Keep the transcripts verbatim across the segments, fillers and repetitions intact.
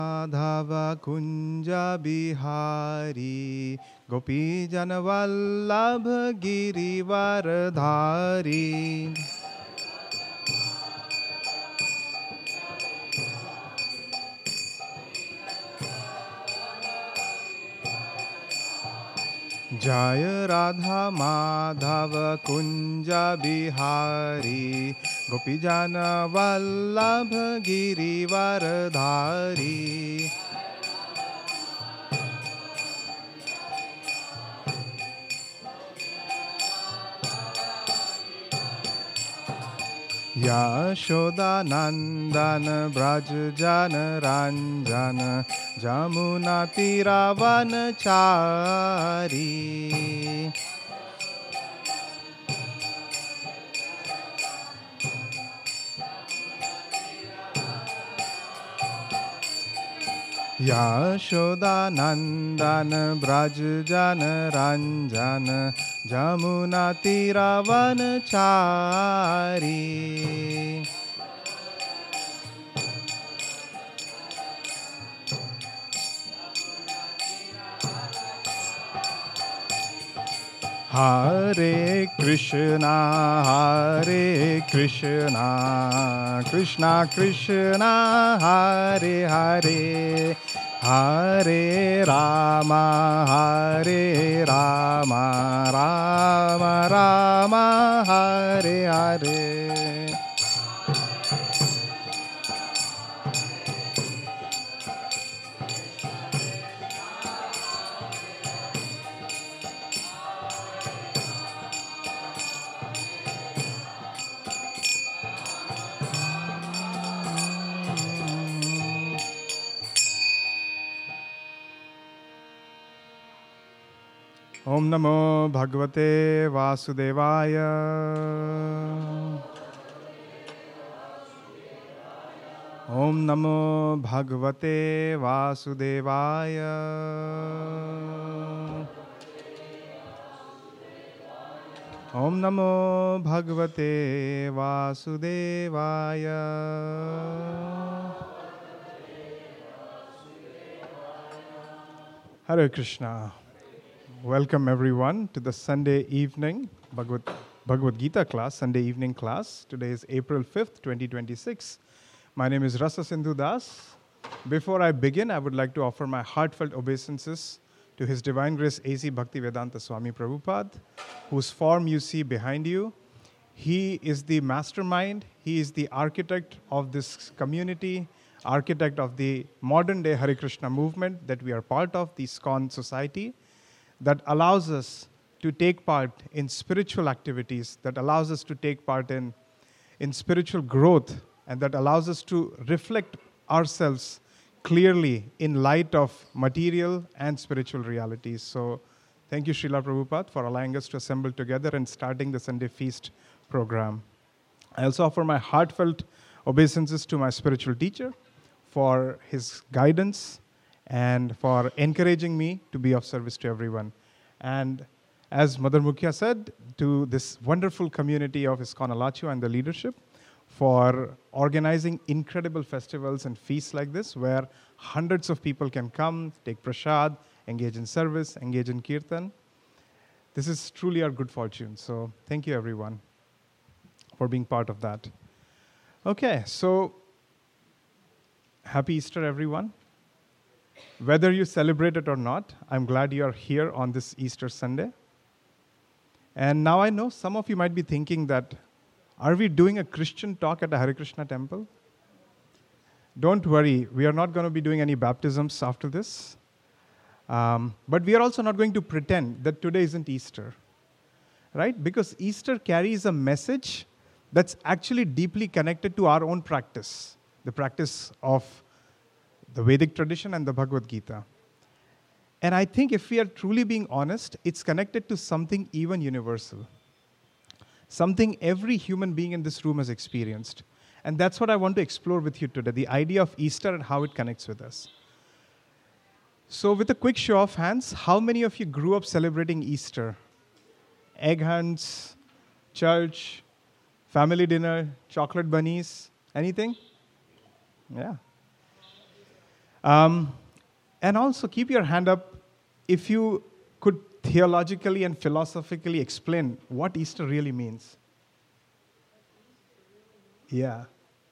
Madhava Kunja Bihari Gopi Janavallabha Girivardhari Jaya Radha Madhava Kunja Bihari Gopi Janavallabha Girivardhari Yashoda Nandana Braj Jana Ranjana Jamuna Tiravan Chari Yashoda Nandana Braj Jana Ranjana Jamuna Tiravan Chari Hare Krishna, Hare Krishna, Krishna Krishna, Hare Hare, Hare Rama, Hare Rama, Rama Rama, Hare Hare. Om Namo Bhagavate Vasudevaya. Om Namo Bhagavate Vasudevaya. Om Namo Bhagavate Vasudevaya. Hare Krishna. Welcome everyone to the Sunday evening Bhagavad, Bhagavad Gita class, Sunday evening class. Today is April fifth, twenty twenty-six. My name is Rasa Sindhu Das. Before I begin, I would like to offer my heartfelt obeisances to His Divine Grace A C Bhaktivedanta Swami Prabhupada, whose form you see behind you. He is the mastermind, he is the architect of this community, architect of the modern day Hare Krishna movement that we are part of, the ISKCON society, that allows us to take part in spiritual activities, that allows us to take part in, in spiritual growth, and that allows us to reflect ourselves clearly in light of material and spiritual realities. So thank you, Srila Prabhupada, for allowing us to assemble together and starting the Sunday Feast program. I also offer my heartfelt obeisances to my spiritual teacher for his guidance and for encouraging me to be of service to everyone. And as Mother Mukhya said, to this wonderful community of ISKCON Alachu and the leadership for organizing incredible festivals and feasts like this, where hundreds of people can come, take prasad, engage in service, engage in kirtan. This is truly our good fortune. So thank you everyone for being part of that. Okay, so happy Easter everyone. Whether you celebrate it or not, I'm glad you are here on this Easter Sunday. And now I know some of you might be thinking that, are we doing a Christian talk at a Hare Krishna temple? Don't worry, we are not going to be doing any baptisms after this. Um, but we are also not going to pretend that today isn't Easter, right? Because Easter carries a message that's actually deeply connected to our own practice, the practice of the Vedic tradition and the Bhagavad Gita. And I think if we are truly being honest, it's connected to something even universal, something every human being in this room has experienced. And that's what I want to explore with you today, the idea of Easter and how it connects with us. So with a quick show of hands, how many of you grew up celebrating Easter? Egg hunts, church, family dinner, chocolate bunnies, anything? Yeah. Um, and also keep your hand up if you could theologically and philosophically explain what Easter really means. Yeah.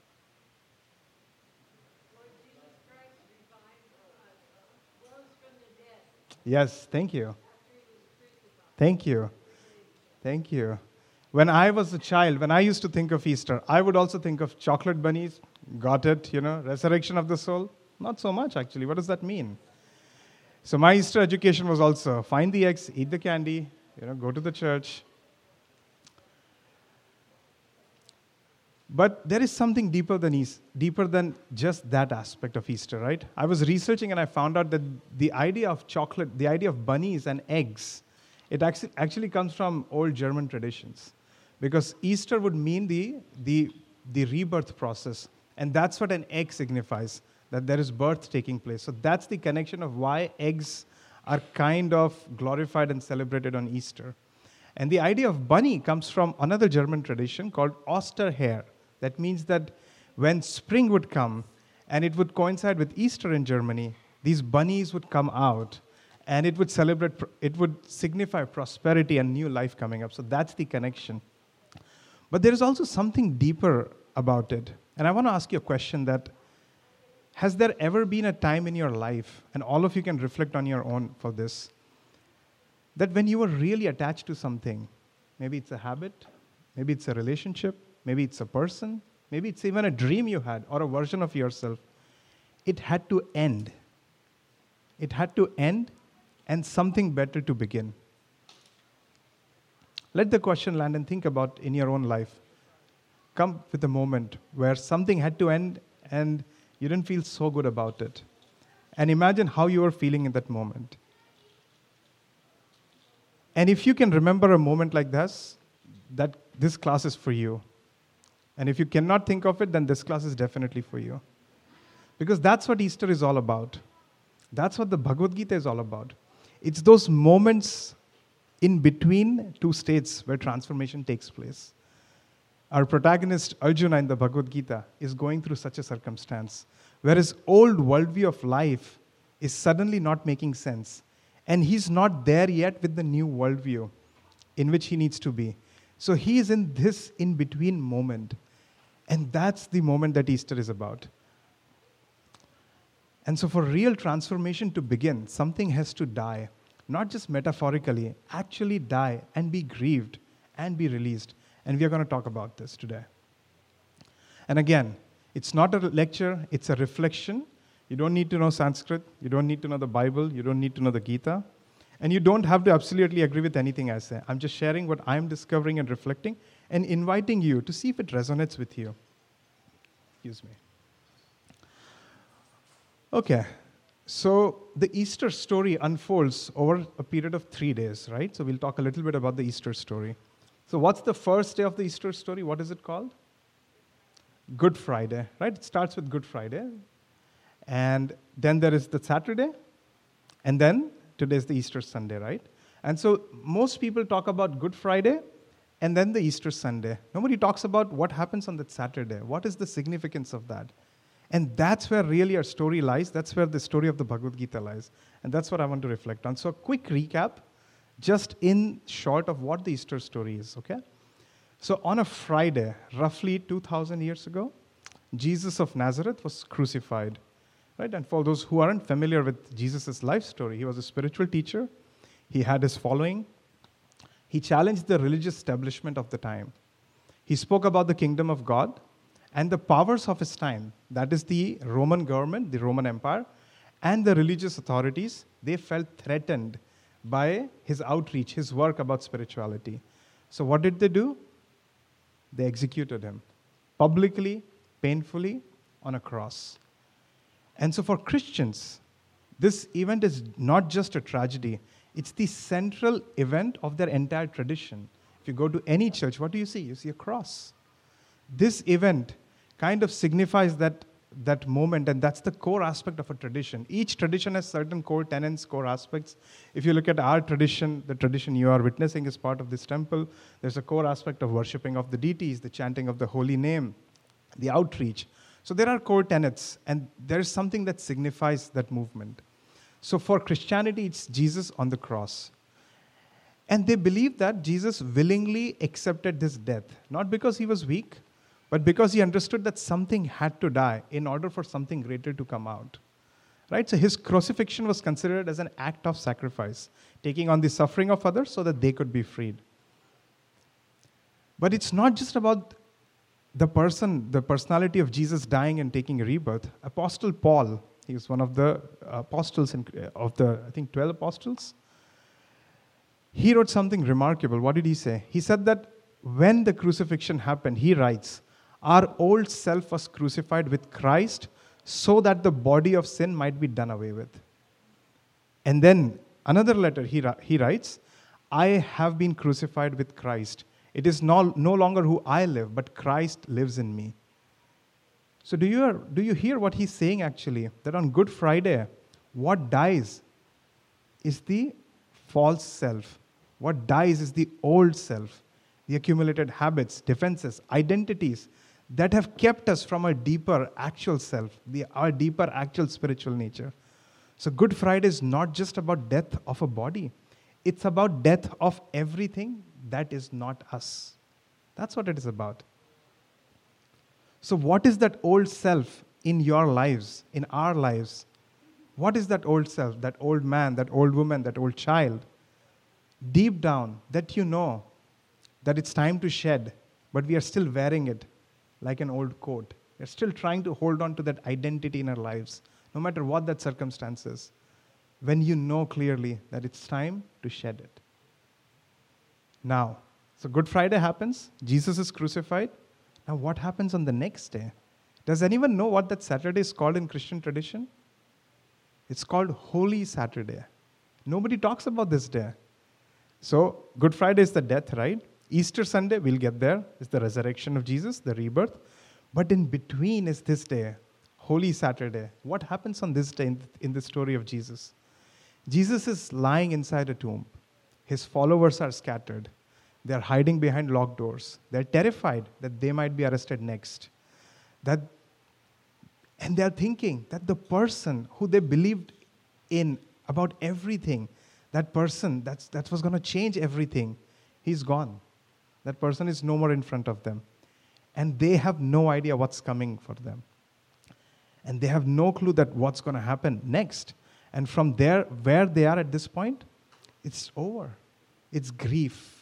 Yes, thank you. Thank you. Thank you. When I was a child, when I used to think of Easter, I would also think of chocolate bunnies. Got it, you know, resurrection of the soul. Not so much, actually. What does that mean? So my Easter education was also find the eggs, eat the candy, you know, go to the church. But there is something deeper than Eas- deeper than just that aspect of Easter, right? I was researching and I found out that the idea of chocolate, the idea of bunnies and eggs, it actually actually comes from old German traditions, because Easter would mean the the the rebirth process, and that's what an egg signifies, that there is birth taking place. So that's the connection of why eggs are kind of glorified and celebrated on Easter. And the idea of bunny comes from another German tradition called Osterhare. That means that when spring would come and it would coincide with Easter in Germany, these bunnies would come out and it would celebrate, it would signify prosperity and new life coming up. So that's the connection. But there is also something deeper about it. And I want to ask you a question that, has there ever been a time in your life, and all of you can reflect on your own for this, that when you were really attached to something, maybe it's a habit, maybe it's a relationship, maybe it's a person, maybe it's even a dream you had or a version of yourself, it had to end. It had to end and something better to begin. Let the question land and think about in your own life. Come with a moment where something had to end and you didn't feel so good about it. And imagine how you were feeling in that moment. And if you can remember a moment like this, that this class is for you. And if you cannot think of it, then this class is definitely for you. Because that's what Easter is all about. That's what the Bhagavad Gita is all about. It's those moments in between two states where transformation takes place. Our protagonist, Arjuna, in the Bhagavad Gita, is going through such a circumstance where his old worldview of life is suddenly not making sense. And he's not there yet with the new worldview in which he needs to be. So he is in this in-between moment. And that's the moment that Easter is about. And so for real transformation to begin, something has to die. Not just metaphorically, actually die and be grieved and be released. And we are going to talk about this today. And again, it's not a lecture, it's a reflection. You don't need to know Sanskrit, you don't need to know the Bible, you don't need to know the Gita. And you don't have to absolutely agree with anything I say. I'm just sharing what I'm discovering and reflecting and inviting you to see if it resonates with you. Excuse me. Okay, so the Easter story unfolds over a period of three days, right? So we'll talk a little bit about the Easter story. So what's the first day of the Easter story? What is it called? Good Friday, right? It starts with Good Friday. And then there is the Saturday. And then today is the Easter Sunday, right? And so most people talk about Good Friday and then the Easter Sunday. Nobody talks about what happens on that Saturday. What is the significance of that? And that's where really our story lies. That's where the story of the Bhagavad Gita lies. And that's what I want to reflect on. So a quick recap, just in short, of what the Easter story is, okay? So on a Friday, roughly two thousand years ago, Jesus of Nazareth was crucified, right? And for those who aren't familiar with Jesus' life story, he was a spiritual teacher. He had his following. He challenged the religious establishment of the time. He spoke about the kingdom of God and the powers of his time. That is the Roman government, the Roman Empire, and the religious authorities. They felt threatened by his outreach, his work about spirituality. So what did they do? They executed him publicly, painfully, on a cross. And so for Christians, this event is not just a tragedy, it's the central event of their entire tradition. If you go to any church, what do you see? You see a cross. This event kind of signifies that, that moment, and that's the core aspect of a tradition. Each tradition has certain core tenets, core aspects. If you look at our tradition, the tradition you are witnessing is part of this temple. There's a core aspect of worshipping of the deities, the chanting of the holy name, the outreach. So there are core tenets, and there is something that signifies that movement. So for Christianity, it's Jesus on the cross. And they believe that Jesus willingly accepted this death, not because he was weak, but because he understood that something had to die in order for something greater to come out. Right? So his crucifixion was considered as an act of sacrifice, taking on the suffering of others so that they could be freed. But it's not just about the person, the personality of Jesus dying and taking a rebirth. Apostle Paul, he was one of the apostles in, of the, I think, twelve apostles. He wrote something remarkable. What did he say? He said that when the crucifixion happened, he writes, our old self was crucified with Christ so that the body of sin might be done away with. And then another letter he, he writes, I have been crucified with Christ. It is no, no longer who I live, but Christ lives in me. So do you, do you hear what he's saying actually? That on Good Friday, what dies is the false self. What dies is the old self, the accumulated habits, defenses, identities that have kept us from our deeper actual self, the, our deeper actual spiritual nature. So Good Friday is not just about death of a body. It's about death of everything that is not us. That's what it is about. So what is that old self in your lives, in our lives? What is that old self, that old man, that old woman, that old child? Deep down, that you know that it's time to shed, but we are still wearing it like an old coat. We're still trying to hold on to that identity in our lives, no matter what that circumstance is, when you know clearly that it's time to shed it. Now, so Good Friday happens, Jesus is crucified. Now what happens on the next day? Does anyone know what that Saturday is called in Christian tradition? It's called Holy Saturday. Nobody talks about this day. So Good Friday is the death, right? Easter Sunday, we'll get there, is the resurrection of Jesus, the rebirth. But in between is this day, Holy Saturday. What happens on this day in, in the story of Jesus? Jesus is lying inside a tomb. His followers are scattered. They're hiding behind locked doors. They're terrified that they might be arrested next. That, and they're thinking that the person who they believed in about everything, that person that's, that was going to change everything, he's gone. That person is no more in front of them. And they have no idea what's coming for them. And they have no clue that what's going to happen next. And from there, where they are at this point, it's over. It's grief.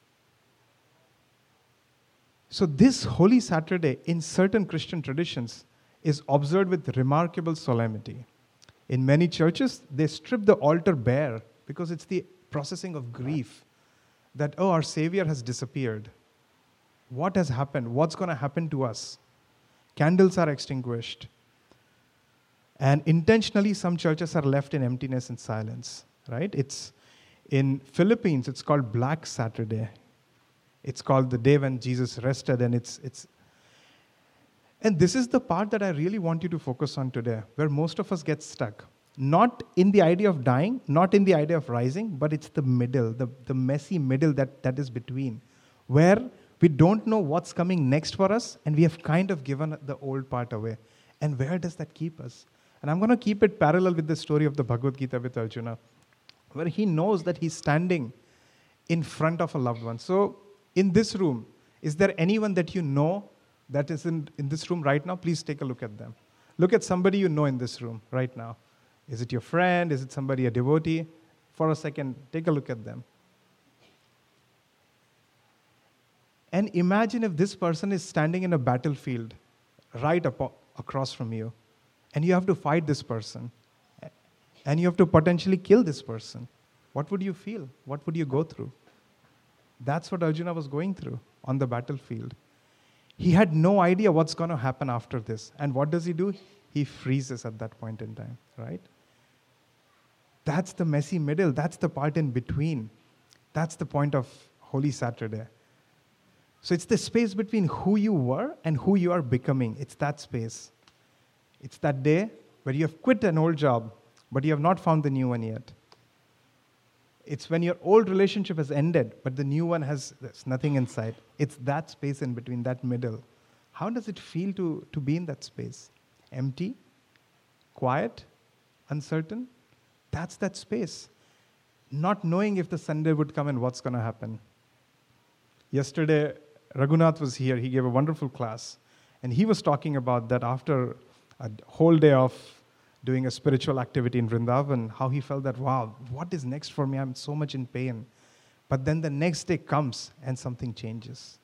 So this Holy Saturday, in certain Christian traditions, is observed with remarkable solemnity. In many churches, they strip the altar bare because it's the processing of grief that, oh, our Savior has disappeared. What has happened? What's going to happen to us? Candles are extinguished. And intentionally, some churches are left in emptiness and silence, right? It's in Philippines, it's called Black Saturday. It's called the day when Jesus rested, and it's it's. And this is the part that I really want you to focus on today, where most of us get stuck. Not in the idea of dying, not in the idea of rising, but it's the middle, the, the messy middle that, that is between, where we don't know what's coming next for us, and we have kind of given the old part away. And where does that keep us? And I'm going to keep it parallel with the story of the Bhagavad Gita with Arjuna, where he knows that he's standing in front of a loved one. So in this room, is there anyone that you know that is in, in this room right now? Please take a look at them. Look at somebody you know in this room right now. Is it your friend? Is it somebody, a devotee? For a second, take a look at them. And imagine if this person is standing in a battlefield right up, across from you, and you have to fight this person, and you have to potentially kill this person. What would you feel? What would you go through? That's what Arjuna was going through on the battlefield. He had no idea what's going to happen after this. And what does he do? He freezes at that point in time, right? That's the messy middle. That's the part in between. That's the point of Holy Saturday. So it's the space between who you were and who you are becoming. It's that space. It's that day where you have quit an old job, but you have not found the new one yet. It's when your old relationship has ended, but the new one has there's nothing inside. It's that space in between, that middle. How does it feel to, to be in that space? Empty, quiet, uncertain? That's that space. Not knowing if the Sunday would come and what's going to happen. Yesterday, Raghunath was here. He gave a wonderful class. And he was talking about that after a whole day of doing a spiritual activity in Vrindavan, how he felt that, wow, what is next for me? I'm so much in pain. But then the next day comes and something changes.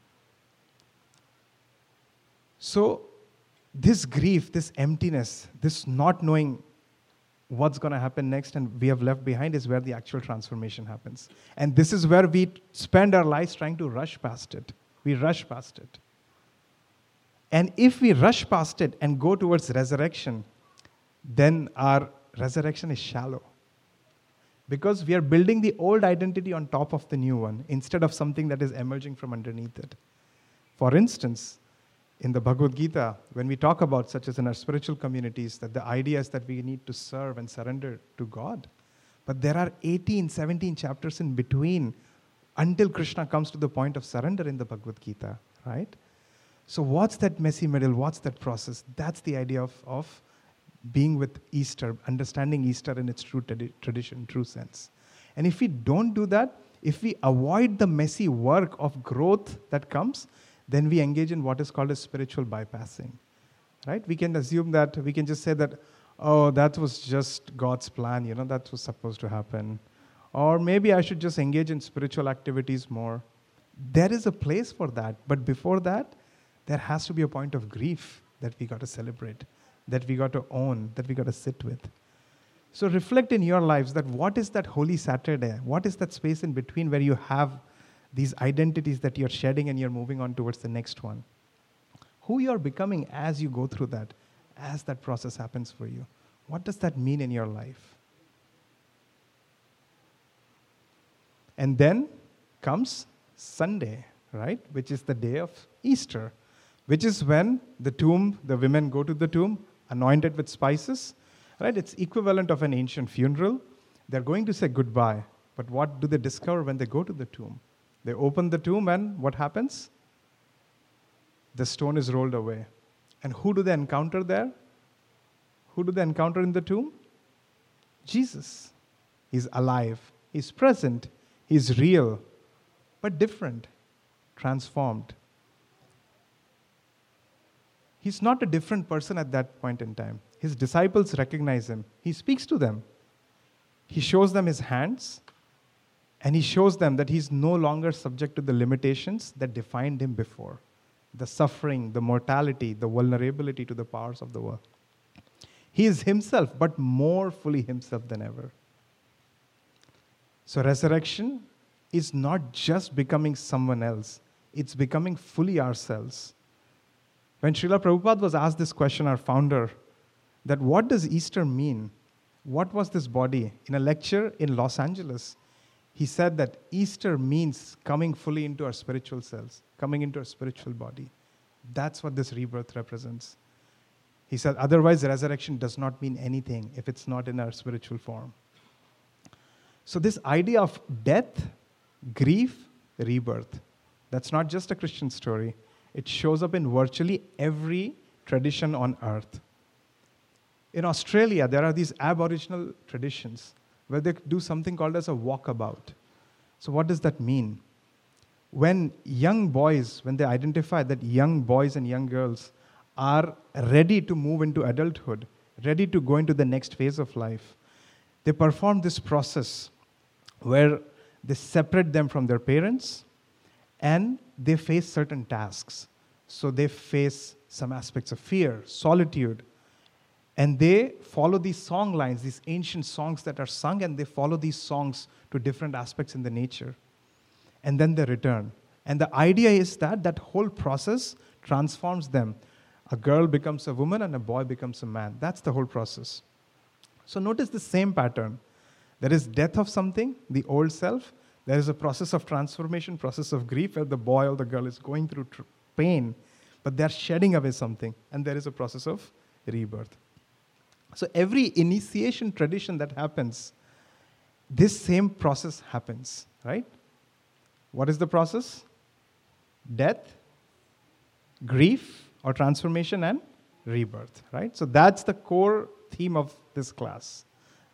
So this grief, this emptiness, this not knowing what's going to happen next and we have left behind is where the actual transformation happens. And this is where we spend our lives trying to rush past it. We rush past it. And if we rush past it and go towards resurrection, then our resurrection is shallow. Because we are building the old identity on top of the new one instead of something that is emerging from underneath it. For instance, in the Bhagavad Gita, when we talk about, such as in our spiritual communities, that the idea is that we need to serve and surrender to God. But there are eighteen, seventeen chapters in between until Krishna comes to the point of surrender in the Bhagavad Gita, right? So what's that messy middle? What's that process? That's the idea of, of being with Easter, understanding Easter in its true tradi- tradition, true sense. And if we don't do that, if we avoid the messy work of growth that comes, then we engage in what is called a spiritual bypassing, right? We can assume that, we can just say that, oh, that was just God's plan, you know, that was supposed to happen. Or maybe I should just engage in spiritual activities more. There is a place for that, but before that, there has to be a point of grief that we got to celebrate, that we got to own, that we got to sit with. So reflect in your lives that what is that Holy Saturday? What is that space in between where you have these identities that you're shedding and you're moving on towards the next one? Who you're becoming as you go through that, as that process happens for you. What does that mean in your life? And then comes Sunday, right? Which is the day of Easter, which is when the tomb, the women go to the tomb, anointed with spices, right? It's equivalent of an ancient funeral. They're going to say goodbye. But what do they discover when they go to the tomb? They open the tomb and what happens? The stone is rolled away. And who do they encounter there? Who do they encounter in the tomb? Jesus. He's alive. He's present. He's real. But different. Transformed. He's not a different person at that point in time. His disciples recognize him. He speaks to them. He shows them his hands. And he shows them that he's no longer subject to the limitations that defined him before. The suffering, the mortality, the vulnerability to the powers of the world. He is himself, but more fully himself than ever. So resurrection is not just becoming someone else. It's becoming fully ourselves. When Srila Prabhupada was asked this question, our founder, that what does Easter mean? What was this body? In a lecture in Los Angeles, he said that Easter means coming fully into our spiritual selves, coming into our spiritual body. That's what this rebirth represents. He said, otherwise, resurrection does not mean anything if it's not in our spiritual form. So this idea of death, grief, rebirth, that's not just a Christian story. It shows up in virtually every tradition on earth. In Australia, there are these Aboriginal traditions where they do something called as a walkabout. So what does that mean? When young boys, when they identify that young boys and young girls are ready to move into adulthood, ready to go into the next phase of life, they perform this process where they separate them from their parents and they face certain tasks. So they face some aspects of fear, solitude, and they follow these song lines, these ancient songs that are sung, and they follow these songs to different aspects in the nature. And then they return. And the idea is that that whole process transforms them. A girl becomes a woman and a boy becomes a man. That's the whole process. So notice the same pattern. There is death of something, the old self. There is a process of transformation, process of grief, where the boy or the girl is going through tr- pain, but they're shedding away something. And there is a process of rebirth. So every initiation tradition that happens, this same process happens, right? What is the process? Death, grief or transformation, and rebirth, right? So that's the core theme of this class.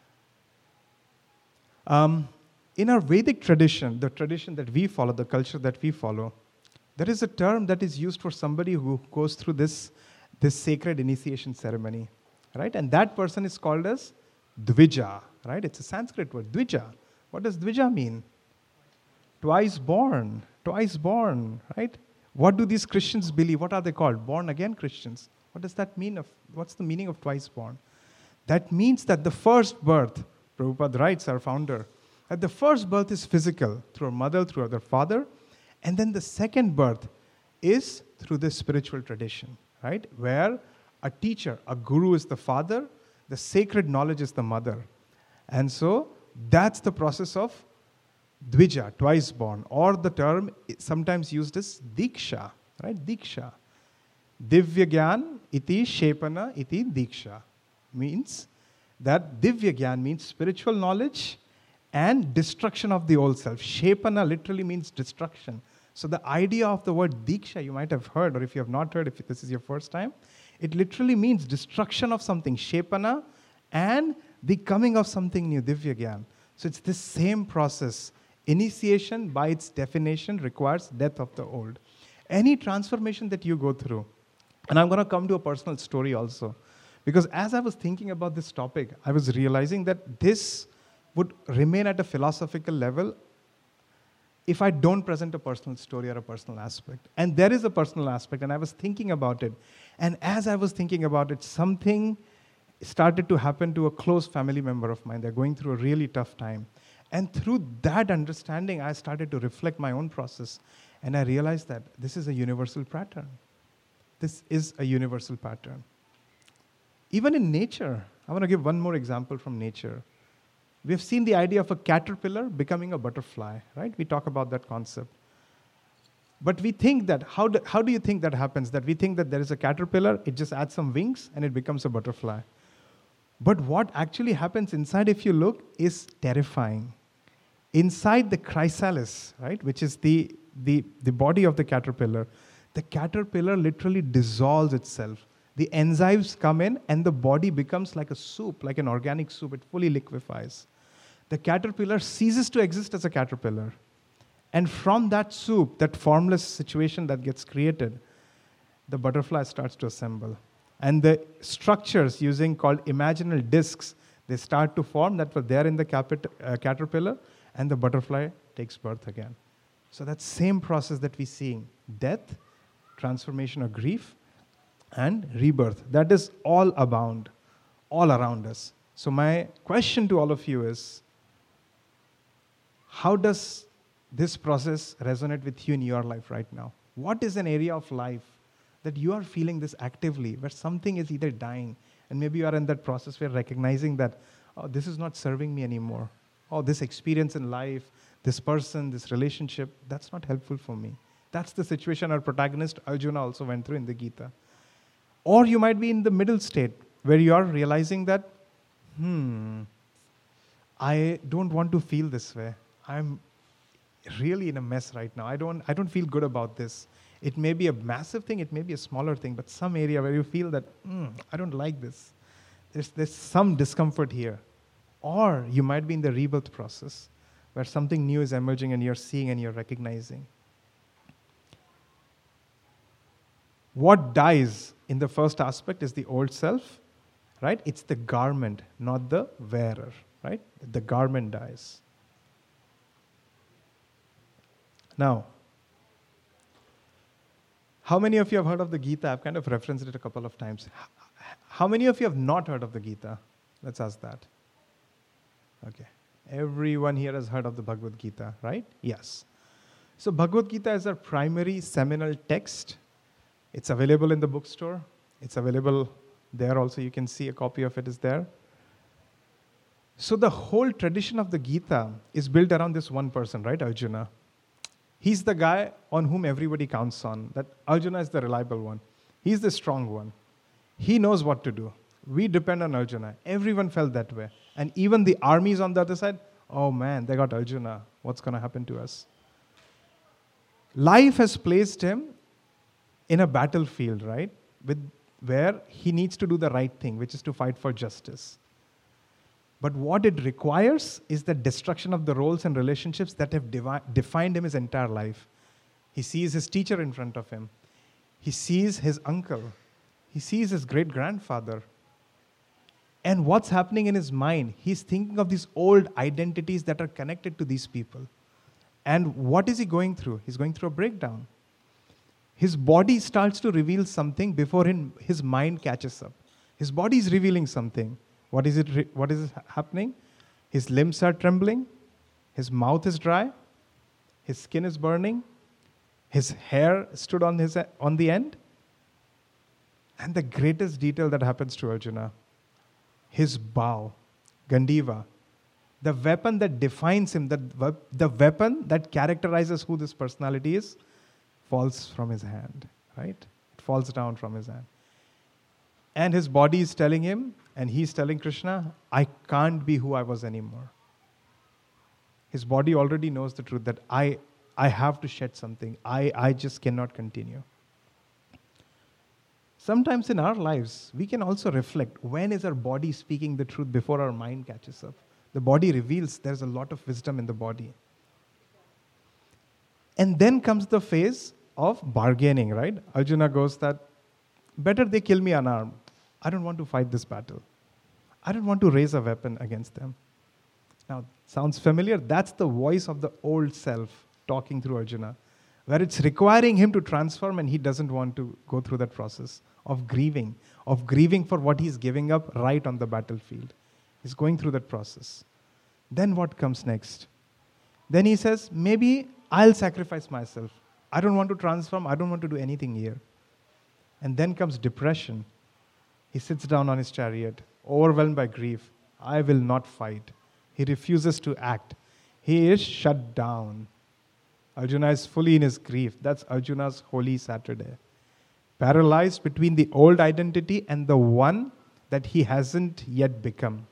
Um, in our Vedic tradition, the tradition that we follow, the culture that we follow, there is a term that is used for somebody who goes through this, this sacred initiation ceremony, right? And that person is called as Dvija, right? It's a Sanskrit word, Dvija. What does Dvija mean? Twice born, twice born, right? What do these Christians believe? What are they called? Born again Christians. What does that mean? Of, what's the meaning of twice born? That means that the first birth, Prabhupada writes, our founder, that the first birth is physical, through our mother, through our father, and then the second birth is through the spiritual tradition, right? Where a teacher, a guru is the father, the sacred knowledge is the mother. And so that's the process of Dvija, twice born, or the term sometimes used as Diksha, right? Diksha. Divya Gyan iti Shepana iti Diksha. Means that Divya Gyan means spiritual knowledge and destruction of the old self. Shepana literally means destruction. So the idea of the word Diksha, you might have heard, or if you have not heard, if this is your first time, it literally means destruction of something, Shepana, and the coming of something new, Divya Gyan. So it's this same process. Initiation, by its definition, requires death of the old. Any transformation that you go through, and I'm going to come to a personal story also, because as I was thinking about this topic, I was realizing that this would remain at a philosophical level if I don't present a personal story or a personal aspect. And there is a personal aspect, and I was thinking about it. And as I was thinking about it, something started to happen to a close family member of mine. They're going through a really tough time. And through that understanding, I started to reflect my own process. And I realized that this is a universal pattern. This is a universal pattern. Even in nature, I want to give one more example from nature. We've seen the idea of a caterpillar becoming a butterfly, right? We talk about that concept. But we think that, how do, how do you think that happens? That we think that there is a caterpillar, it just adds some wings, and it becomes a butterfly. But what actually happens inside, if you look, is terrifying. Inside the chrysalis, right, which is the, the, the body of the caterpillar, the caterpillar literally dissolves itself. The enzymes come in and the body becomes like a soup, like an organic soup. It fully liquefies. The caterpillar ceases to exist as a caterpillar. And from that soup, that formless situation that gets created, the butterfly starts to assemble. And the structures using called imaginal discs, they start to form that were there in the capit- uh, caterpillar, and the butterfly takes birth again. So that same process that we see, death, transformation or grief, and rebirth, that is all abound, all around us. So my question to all of you is, how does this process resonate with you in your life right now? What is an area of life that you are feeling this actively, where something is either dying, and maybe you are in that process where recognizing that, oh, this is not serving me anymore. Oh, this experience in life, this person, this relationship, that's not helpful for me. That's the situation our protagonist Arjuna also went through in the Gita. Or you might be in the middle state, where you are realizing that, hmm, I don't want to feel this way. I'm really in a mess right now. I don't, I don't feel good about this. It may be a massive thing, it may be a smaller thing, but some area where you feel that, hmm, I don't like this. There's, there's some discomfort here. Or you might be in the rebirth process, where something new is emerging and you're seeing and you're recognizing. What dies in the first aspect is the old self, right? It's the garment, not the wearer, right? The garment dies. Now, how many of you have heard of the Gita? I've kind of referenced it a couple of times. How many of you have not heard of the Gita? Let's ask that. Okay. Everyone here has heard of the Bhagavad Gita, right? Yes. So Bhagavad Gita is our primary seminal text. It's available in the bookstore. It's available there also. You can see a copy of it is there. So the whole tradition of the Gita is built around this one person, right? Arjuna. He's the guy on whom everybody counts on. That Arjuna is the reliable one. He's the strong one. He knows what to do. We depend on Arjuna. Everyone felt that way. And even the armies on the other side, oh man, they got Arjuna. What's going to happen to us? Life has placed him in a battlefield, right? With where he needs to do the right thing, which is to fight for justice. But what it requires is the destruction of the roles and relationships that have devi- defined him his entire life. He sees his teacher in front of him. He sees his uncle. He sees his great-grandfather. And what's happening in his mind? He's thinking of these old identities that are connected to these people. And what is he going through? He's going through a breakdown. His body starts to reveal something before his mind catches up. His body is revealing something. What is it? Re- what is happening? His limbs are trembling. His mouth is dry. His skin is burning. His hair stood on his on the end. And the greatest detail that happens to Arjuna, his bow, Gandiva, the weapon that defines him, the, the weapon that characterizes who this personality is, falls from his hand, right? It falls down from his hand. And his body is telling him, and he's telling Krishna, I can't be who I was anymore. His body already knows the truth that I, I have to shed something. I, I just cannot continue. Sometimes in our lives, we can also reflect, when is our body speaking the truth before our mind catches up? The body reveals there's a lot of wisdom in the body. And then comes the phase of bargaining, right? Arjuna goes that, better they kill me unarmed. I don't want to fight this battle. I don't want to raise a weapon against them. Now, sounds familiar? That's the voice of the old self talking through Arjuna, where it's requiring him to transform and he doesn't want to go through that process of grieving, of grieving for what he's giving up right on the battlefield. He's going through that process. Then what comes next? Then he says, maybe I'll sacrifice myself. I don't want to transform. I don't want to do anything here. And then comes depression. He sits down on his chariot, overwhelmed by grief. I will not fight. He refuses to act. He is shut down. Arjuna is fully in his grief. That's Arjuna's Holy Saturday. Paralyzed between the old identity and the one that he hasn't yet become.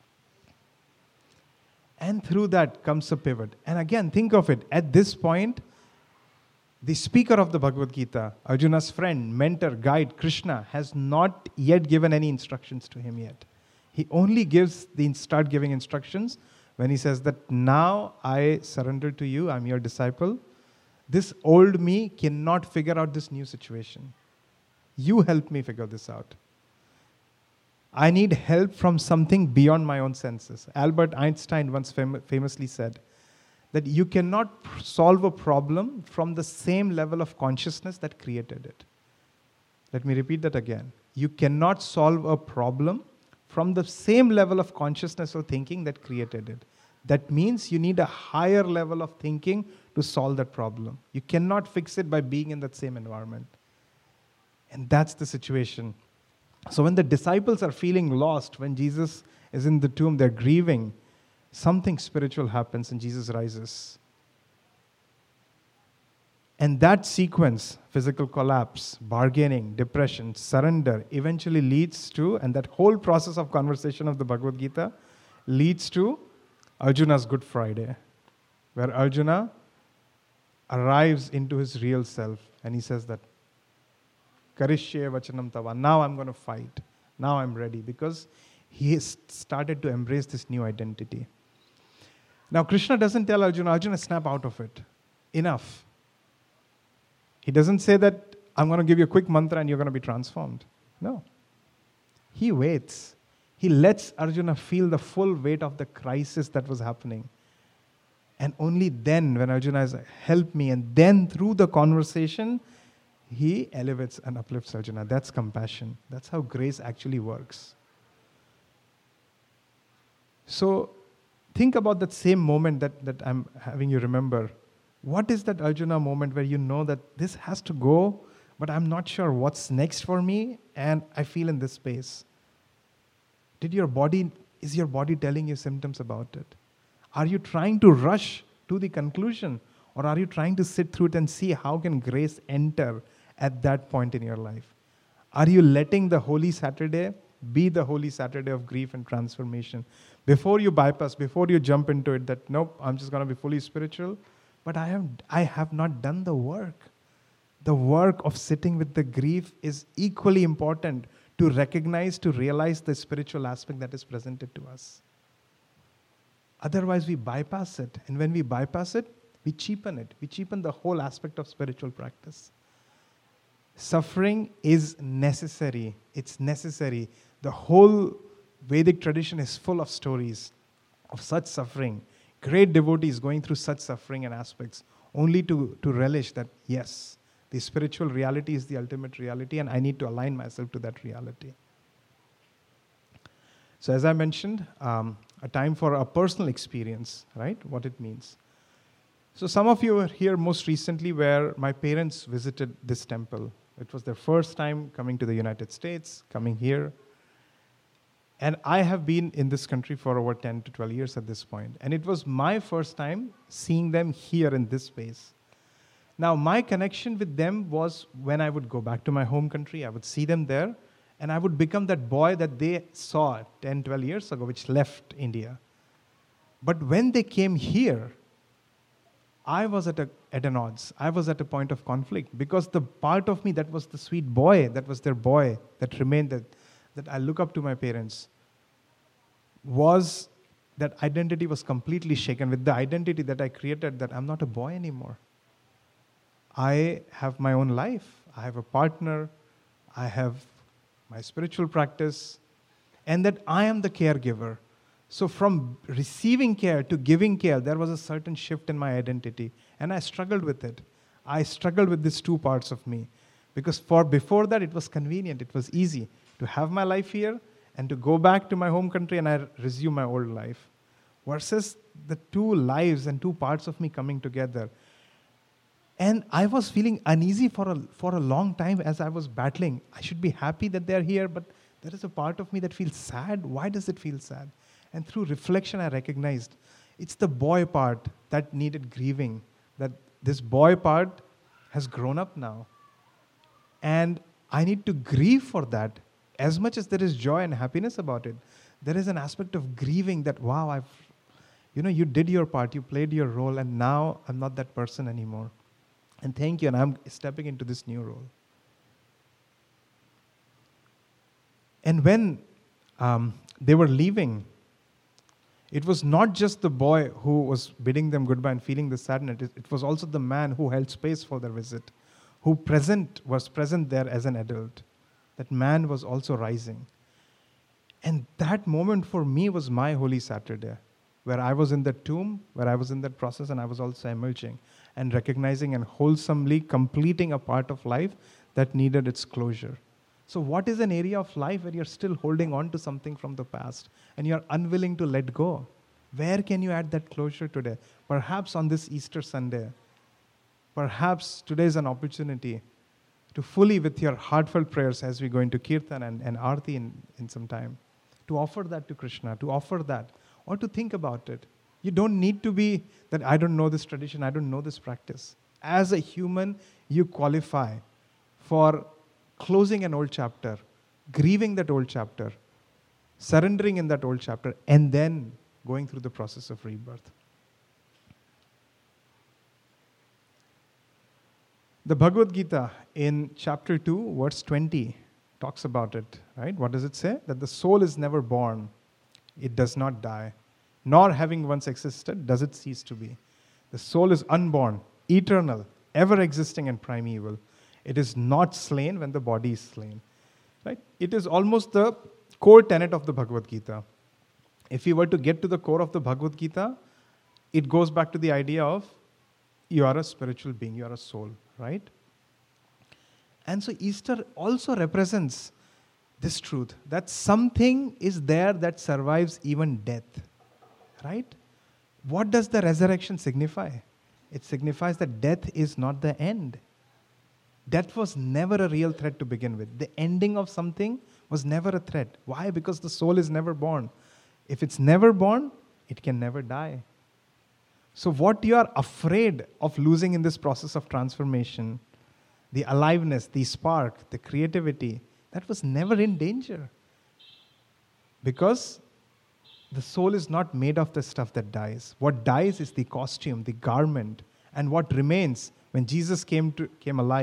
And through that comes a pivot. And again, think of it. At this point, the speaker of the Bhagavad Gita, Arjuna's friend, mentor, guide, Krishna, has not yet given any instructions to him yet. He only gives the start giving instructions when he says that now I surrender to you, I'm your disciple. This old me cannot figure out this new situation. You help me figure this out. I need help from something beyond my own senses. Albert Einstein once fam- famously said that you cannot solve a problem from the same level of consciousness that created it. Let me repeat that again. You cannot solve a problem from the same level of consciousness or thinking that created it. That means you need a higher level of thinking to solve that problem. You cannot fix it by being in that same environment. And that's the situation. So when the disciples are feeling lost, when Jesus is in the tomb, they're grieving, something spiritual happens and Jesus rises. And that sequence, physical collapse, bargaining, depression, surrender, eventually leads to, and that whole process of conversation of the Bhagavad Gita leads to Arjuna's Good Friday, where Arjuna arrives into his real self and he says that, Karishye vachanam tava, now I'm going to fight. Now I'm ready, because he has started to embrace this new identity. Now Krishna doesn't tell Arjuna, Arjuna, snap out of it. Enough. He doesn't say that I'm going to give you a quick mantra and you're going to be transformed. No. He waits. He lets Arjuna feel the full weight of the crisis that was happening. And only then, when Arjuna is, help me, and then through the conversation, he elevates and uplifts Arjuna. That's compassion. That's how grace actually works. So think about that same moment that, that I'm having you remember. What is that Arjuna moment where you know that this has to go, but I'm not sure what's next for me, and I feel in this space? Did your body, is your body telling you symptoms about it? Are you trying to rush to the conclusion, or are you trying to sit through it and see how can grace enter at that point in your life? Are you letting the Holy Saturday be the Holy Saturday of grief and transformation? Before you bypass, before you jump into it, that nope, I'm just going to be fully spiritual, but I have, I have not done the work. the work of sitting with the grief is equally important to recognize, to realize the spiritual aspect that is presented to us. Otherwise, we bypass it. And when we bypass it, we cheapen it. We cheapen the whole aspect of spiritual practice. Suffering is necessary. It's necessary. The whole Vedic tradition is full of stories of such suffering. Great devotees going through such suffering and aspects, only to, to relish that, yes, the spiritual reality is the ultimate reality, and I need to align myself to that reality. So as I mentioned, um, a time for a personal experience, right? What it means. So some of you were here most recently where my parents visited this temple. It was their first time coming to the United States, coming here. And I have been in this country for over ten to twelve years at this point. And it was my first time seeing them here in this space. Now, my connection with them was when I would go back to my home country, I would see them there, and I would become that boy that they saw ten, twelve years ago, which left India. But when they came here, I was at, a, at an odds. I was at a point of conflict because the part of me that was the sweet boy, that was their boy, that remained, that, that I look up to my parents, was that identity was completely shaken with the identity that I created, that I'm not a boy anymore. I have my own life. I have a partner. I have my spiritual practice, and that I am the caregiver. So from receiving care to giving care, there was a certain shift in my identity, and I struggled with it. I struggled with these two parts of me, because for before that, it was convenient. It was easy to have my life here and to go back to my home country and I resume my old life, versus the two lives and two parts of me coming together. And I was feeling uneasy for a, for a long time as I was battling. I should be happy that they're here, but there is a part of me that feels sad. Why does it feel sad? And through reflection, I recognized it's the boy part that needed grieving, that this boy part has grown up now. And I need to grieve for that. As much as there is joy and happiness about it, there is an aspect of grieving that, wow, I've, you know, you did your part, you played your role, and now I'm not that person anymore. And thank you, and I'm stepping into this new role. And when um, they were leaving, it was not just the boy who was bidding them goodbye and feeling the sadness. It, it was also the man who held space for their visit, who present was present there as an adult. That man was also rising. And that moment for me was my Holy Saturday, where I was in the tomb, where I was in that process, and I was also emerging and recognizing and wholesomely completing a part of life that needed its closure. So what is an area of life where you're still holding on to something from the past and you're unwilling to let go? Where can you add that closure today? Perhaps on this Easter Sunday. Perhaps today is an opportunity to fully, with your heartfelt prayers as we go into Kirtan and, and Aarti in, in some time, to offer that to Krishna, to offer that, or to think about it. You don't need to be that I don't know this tradition, I don't know this practice. As a human, you qualify for closing an old chapter, grieving that old chapter, surrendering in that old chapter, and then going through the process of rebirth. The Bhagavad Gita in chapter two, verse twenty, talks about it, right? What does it say? That the soul is never born, it does not die, nor having once existed, does it cease to be. The soul is unborn, eternal, ever existing and primeval. It is not slain when the body is slain. Right? It is almost the core tenet of the Bhagavad Gita. If you were to get to the core of the Bhagavad Gita, it goes back to the idea of you are a spiritual being, you are a soul, right? And so Easter also represents this truth, that something is there that survives even death, right? What does the resurrection signify? It signifies that death is not the end. Death was never a real threat to begin with. The ending of something was never a threat. Why? Because the soul is never born. If it's never born, it can never die. So what you are afraid of losing in this process of transformation, the aliveness, the spark, the creativity, that was never in danger. Because the soul is not made of the stuff that dies. What dies is the costume, the garment. And what remains, when Jesus came to came alive,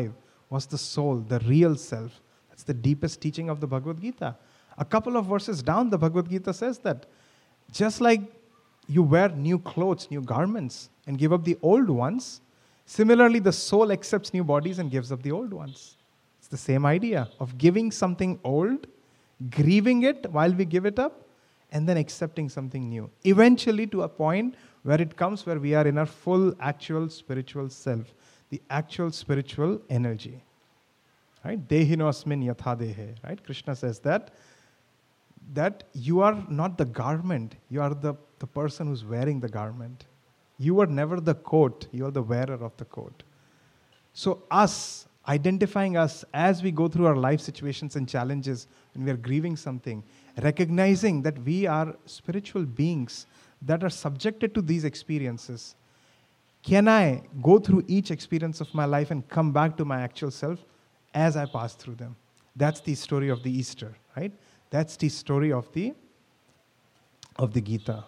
was the soul, the real self. That's the deepest teaching of the Bhagavad Gita. A couple of verses down, the Bhagavad Gita says that just like you wear new clothes, new garments, and give up the old ones, similarly, the soul accepts new bodies and gives up the old ones. It's the same idea of giving something old, grieving it while we give it up, and then accepting something new. Eventually to a point where it comes where we are in our full actual spiritual self, the actual spiritual energy. Right? Dehino asmin yatha dehe. Right? Krishna says that, that you are not the garment, you are the, the person who's wearing the garment. You were never the coat, you are the wearer of the coat. So us, identifying us as we go through our life situations and challenges, when we are grieving something, recognizing that we are spiritual beings that are subjected to these experiences. Can I go through each experience of my life and come back to my actual self as I pass through them? That's the story of the Easter, right? That's the story of the, of the Gita.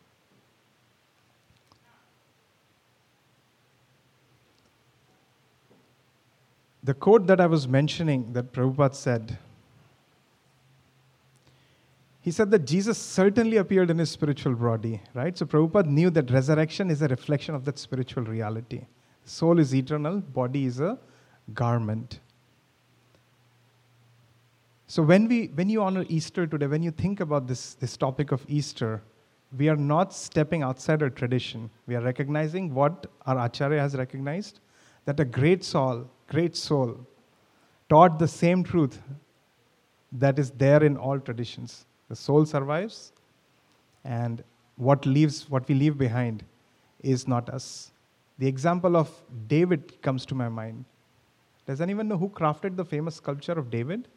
The quote that I was mentioning that Prabhupada said, he said that Jesus certainly appeared in his spiritual body, right? So Prabhupada knew that resurrection is a reflection of that spiritual reality. Soul is eternal, body is a garment. So when we, when you honor Easter today, when you think about this, this topic of Easter, we are not stepping outside our tradition. We are recognizing what our Acharya has recognized, that a great soul, great soul taught the same truth that is there in all traditions. The soul survives, and what leaves, what we leave behind is not us. The example of David comes to my mind. Does anyone know who crafted the famous sculpture of David?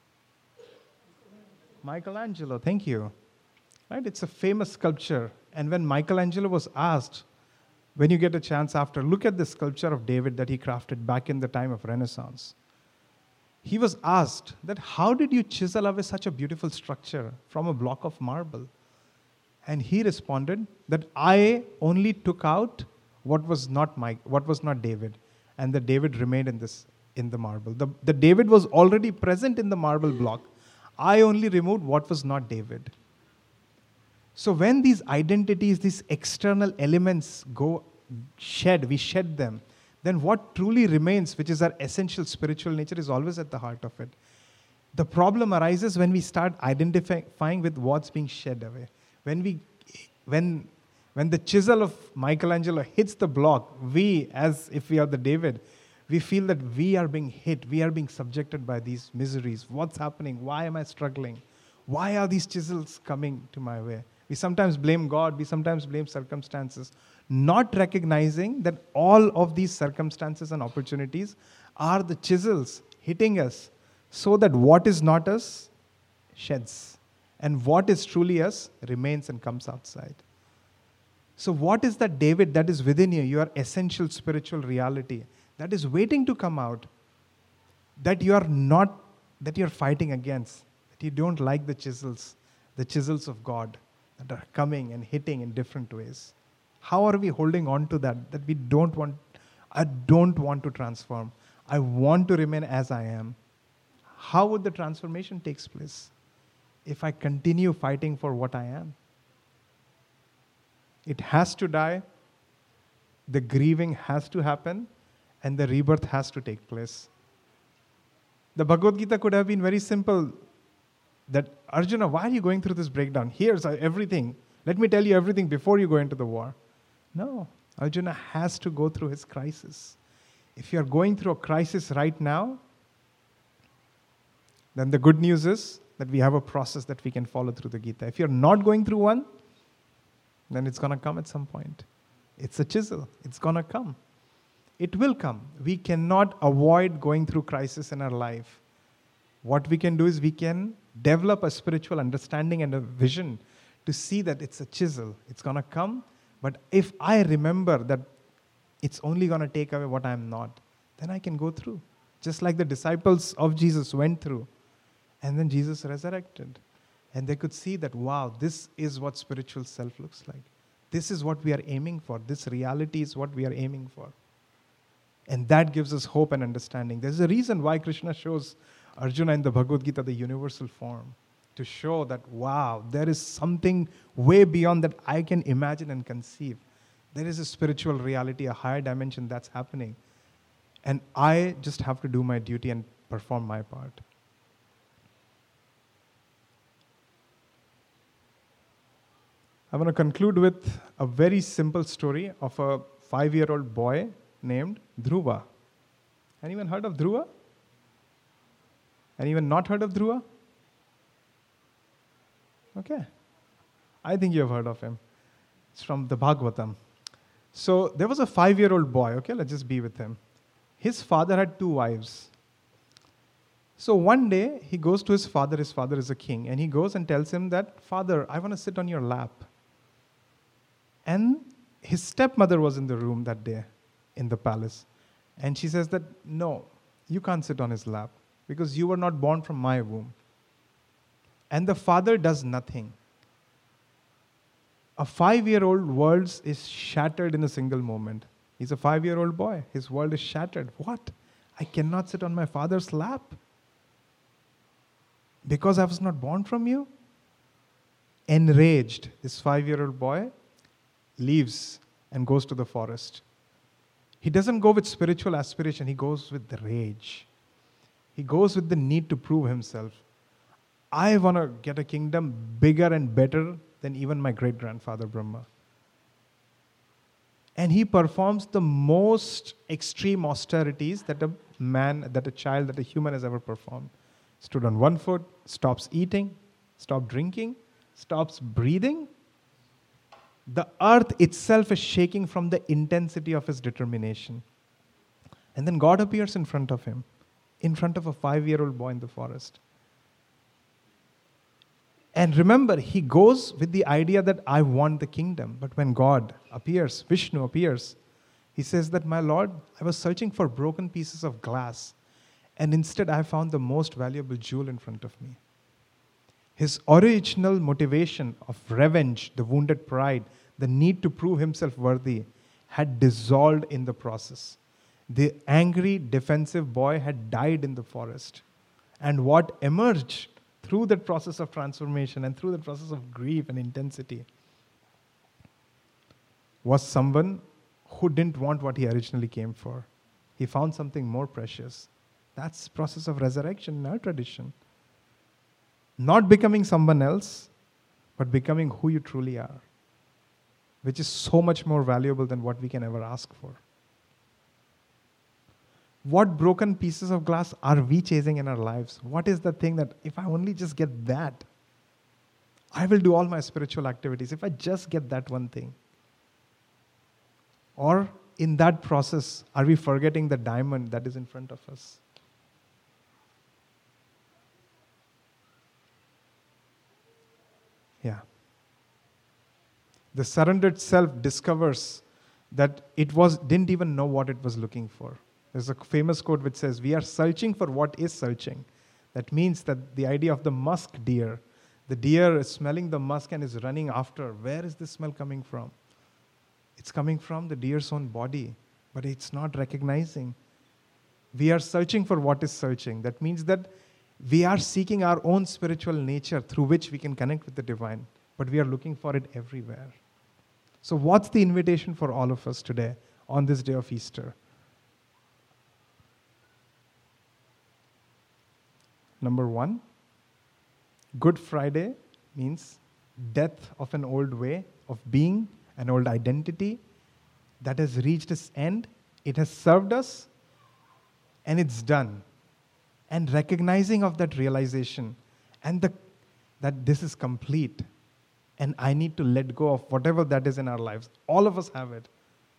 Michelangelo, thank you. Right? It's a famous sculpture. And when Michelangelo was asked, when you get a chance after, look at the sculpture of David that he crafted back in the time of Renaissance. He was asked that how did you chisel away such a beautiful structure from a block of marble? And he responded that I only took out what was not my, what was not David, and the David remained in this in the marble. The, the David was already present in the marble block. I only removed what was not David. So when these identities, these external elements go shed, we shed them, then what truly remains, which is our essential spiritual nature, is always at the heart of it. The problem arises when we start identifying with what's being shed away. When we, when, when the chisel of Michelangelo hits the block, we, as if we are the David, we feel that we are being hit, we are being subjected by these miseries. What's happening? Why am I struggling? Why are these chisels coming to my way? We sometimes blame God, we sometimes blame circumstances, not recognizing that all of these circumstances and opportunities are the chisels hitting us so that what is not us sheds, and what is truly us remains and comes outside. So what is that David that is within you, your essential spiritual reality, that is waiting to come out, that you are not, that you're fighting against, that you don't like the chisels, the chisels of God that are coming and hitting in different ways? How are we holding on to that, that we don't want, I don't want to transform. I want to remain as I am. How would the transformation take place if I continue fighting for what I am? It has to die, the grieving has to happen, and the rebirth has to take place. The Bhagavad Gita could have been very simple, that Arjuna, why are you going through this breakdown? Here's everything. Let me tell you everything before you go into the war. No, Arjuna has to go through his crisis. If you're going through a crisis right now, then the good news is that we have a process that we can follow through the Gita. If you're not going through one, then it's going to come at some point. It's a chisel. It's going to come. It will come. We cannot avoid going through crisis in our life. What we can do is we can develop a spiritual understanding and a vision to see that it's a chisel. It's going to come. But if I remember that it's only going to take away what I'm not, then I can go through. Just like the disciples of Jesus went through. And then Jesus resurrected. And they could see that, wow, this is what spiritual self looks like. This is what we are aiming for. This reality is what we are aiming for. And that gives us hope and understanding. There's a reason why Krishna shows Arjuna in the Bhagavad Gita the universal form, to show that, wow, there is something way beyond that I can imagine and conceive. There is a spiritual reality, a higher dimension that's happening. And I just have to do my duty and perform my part. I want to conclude with a very simple story of a five-year-old boy named Dhruva. Anyone heard of Dhruva? Anyone not heard of Dhruva? Okay. I think you have heard of him. It's from the Bhagavatam. So there was a five-year-old boy, okay, let's just be with him. His father had two wives. So one day, he goes to his father, his father is a king, and he goes and tells him that, Father, I want to sit on your lap. And his stepmother was in the room that day, in the palace. And she says that, no, you can't sit on his lap, because you were not born from my womb. And the father does nothing. A five-year-old world is shattered in a single moment. He's a five-year-old boy. His world is shattered. What? I cannot sit on my father's lap? Because I was not born from you? Enraged, this five-year-old boy leaves and goes to the forest. He doesn't go with spiritual aspiration. He goes with the rage. He goes with the need to prove himself. I want to get a kingdom bigger and better than even my great-grandfather Brahma. And he performs the most extreme austerities that a man, that a child, that a human has ever performed. Stood on one foot, stops eating, stops drinking, stops breathing. The earth itself is shaking from the intensity of his determination. And then God appears in front of him, in front of a five-year-old boy in the forest. And remember, he goes with the idea that I want the kingdom. But when God appears, Vishnu appears, he says that, my Lord, I was searching for broken pieces of glass, and instead I found the most valuable jewel in front of me. His original motivation of revenge, the wounded pride, the need to prove himself worthy, had dissolved in the process. The angry, defensive boy had died in the forest. And what emerged through that process of transformation and through the process of grief and intensity was someone who didn't want what he originally came for. He found something more precious. That's the process of resurrection in our tradition. Not becoming someone else, but becoming who you truly are, which is so much more valuable than what we can ever ask for. What broken pieces of glass are we chasing in our lives? What is the thing that if I only just get that, I will do all my spiritual activities if I just get that one thing? Or in that process, are we forgetting the diamond that is in front of us? Yeah. The surrendered self discovers that it was didn't even know what it was looking for. There's a famous quote which says, we are searching for what is searching. That means that the idea of the musk deer, the deer is smelling the musk and is running after. Where is this smell coming from? It's coming from the deer's own body, but it's not recognizing. We are searching for what is searching. That means that we are seeking our own spiritual nature through which we can connect with the divine, but we are looking for it everywhere. So what's the invitation for all of us today on this day of Easter? Number one, Good Friday means death of an old way of being, an old identity that has reached its end. It has served us, and it's done. And recognizing of that realization and the, that this is complete, and I need to let go of whatever that is in our lives. All of us have it.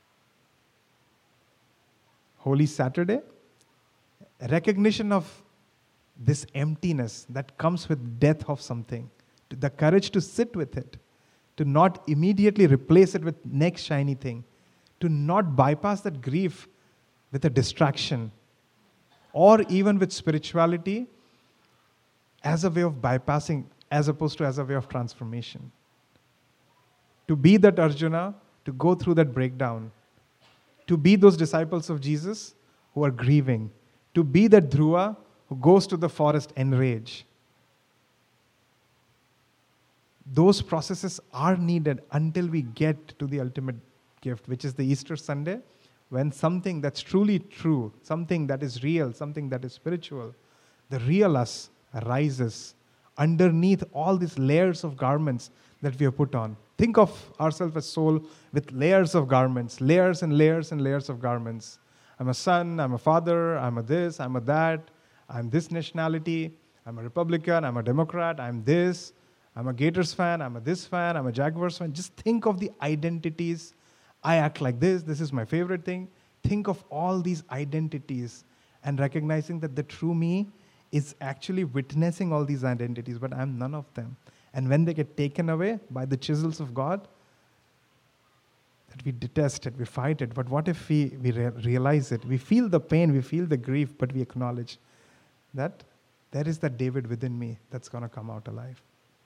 Holy Saturday, recognition of this emptiness that comes with death of something, the courage to sit with it, to not immediately replace it with next shiny thing, to not bypass that grief with a distraction, or even with spirituality as a way of bypassing, as opposed to as a way of transformation. To be that Arjuna, to go through that breakdown, to be those disciples of Jesus who are grieving, to be that Dhruva who goes to the forest enraged. Those processes are needed until we get to the ultimate gift, which is the Easter Sunday, when something that's truly true, something that is real, something that is spiritual, the real us rises underneath all these layers of garments that we have put on. Think of ourselves as soul with layers of garments, layers and layers and layers of garments. I'm a son, I'm a father, I'm a this, I'm a that, I'm this nationality, I'm a Republican, I'm a Democrat, I'm this, I'm a Gators fan, I'm a this fan, I'm a Jaguars fan. Just think of the identities. I act like this, this is my favorite thing. Think of all these identities and recognizing that the true me is actually witnessing all these identities, but I'm none of them. And when they get taken away by the chisels of God, that we detest it, we fight it. But what if we, we re- realize it? We feel the pain, we feel the grief, but we acknowledge that there is that David within me that's going to come out alive.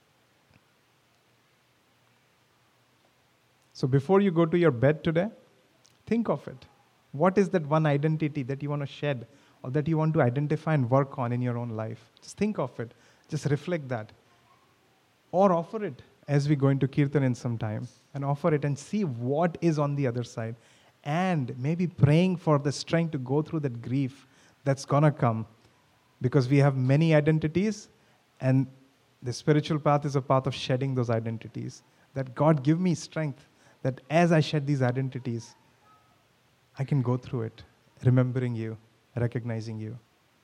So before you go to your bed today, think of it. What is that one identity that you want to shed or that you want to identify and work on in your own life? Just think of it. Just reflect that. Or offer it as we go into Kirtan in some time. And offer it and see what is on the other side. And maybe praying for the strength to go through that grief that's going to come. Because we have many identities, and the spiritual path is a path of shedding those identities. That God give me strength, that as I shed these identities, I can go through it, remembering you, recognizing you.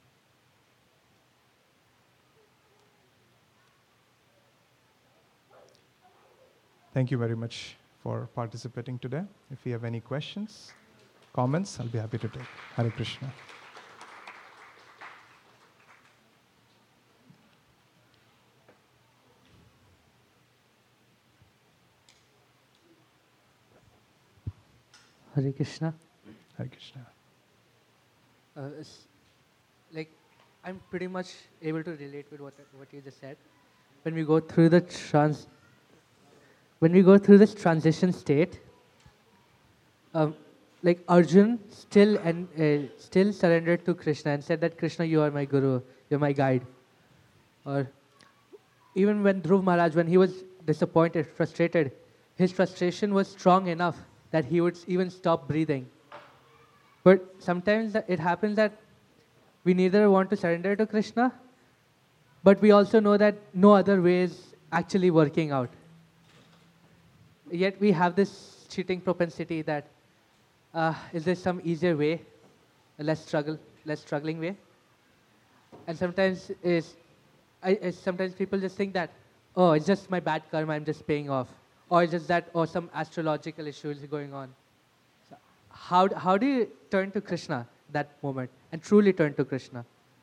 Thank you very much for participating today. If you have any questions, comments, I'll be happy to take. Hare Krishna. Hare Krishna. Hare Krishna. Uh, s- like, I'm pretty much able to relate with what what you just said. When we go through the trans, when we go through this transition state, um, like Arjun still and uh, still surrendered to Krishna and said that Krishna, you are my guru, you're my guide. Or even when Dhruv Maharaj, when he was disappointed, frustrated, his frustration was strong enough that he would even stop breathing. But sometimes that it happens that we neither want to surrender to Krishna, but we also know that no other way is actually working out. Yet we have this cheating propensity that, uh, is there some easier way, a less struggle, less struggling way? And sometimes is, I, I- sometimes people just think that, oh, it's just my bad karma, I'm just paying off. Or it's just that, or some astrological issue is going on. So how, d- how do you turn to Krishna that moment and truly turn to Krishna?